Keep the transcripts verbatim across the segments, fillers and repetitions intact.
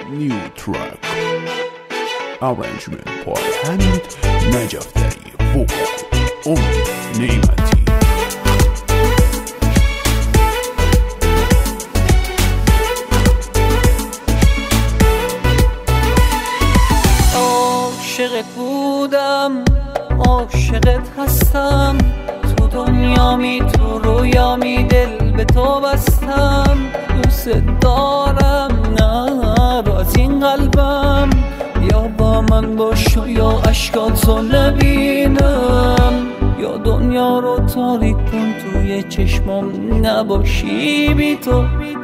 New track arrangement by Hamid Najaftari, vocal امید نعمتی. عاشقت بودم، عاشقت هستم، تو دنیامی تو رویامی، دل به تو بستم. دوست دارم نه از این قلبم، یا با من باش یا اشکاتو نبینم، یا دنیا رو تاریک کن توی چشمم نباشی، بی تو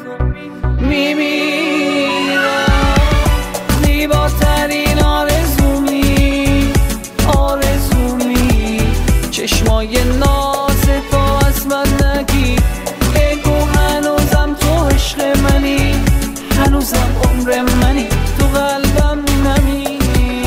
میمیرم. زیباترین آرزومی آرزومی چشمای ناز تو از من نگی، بگو هنوزم تو عشق منی، هنوزم عمر منی، تو قلبم نمی.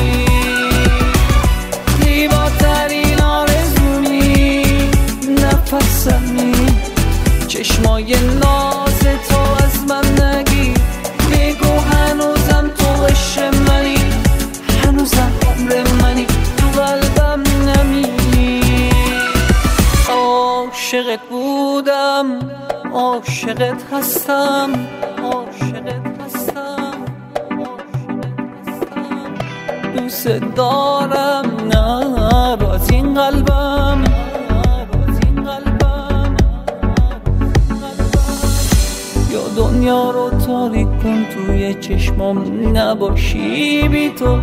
زیباترین آرزومی نفسمی چشمای ناز تو از من نگی، بگو هنوزم تو عشق منی، هنوزم عمر منی، تو قلبم نمی. عاشقت بودم، عاشقت هستم، عاشقت هستم، دوست دارم نه از این قلبم، یا دنیا رو تاریک کن توی چشمم نباشی، بی تو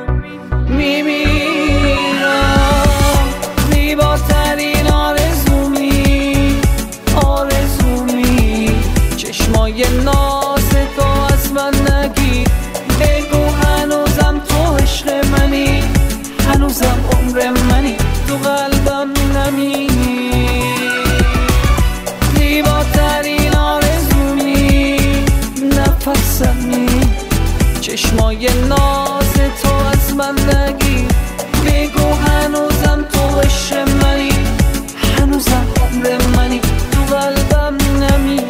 میمیرم. زیباترین آرزومی آرزومی چشمای ناز تو از من نگی، بگو هنوزم تو عشق منی، هنوزم عمر منی، تو قلبم نمی. زیباترین آرزومی نفسمی چشمای ناز تو از من نگی، بگو هنوزم تو عشق منی، هنوزم عمر منی، تو قلبم نمی.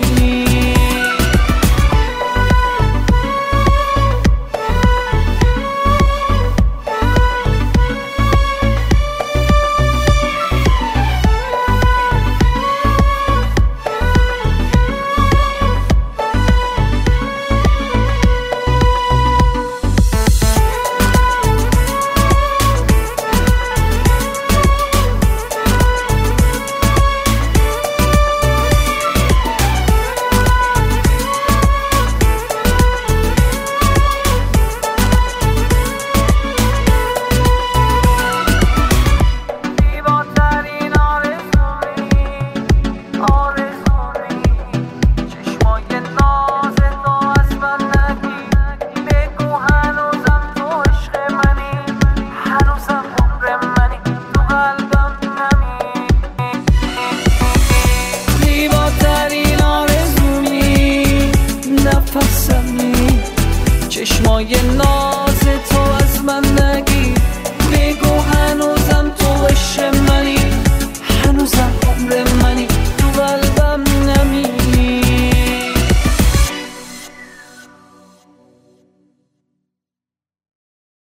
چشمای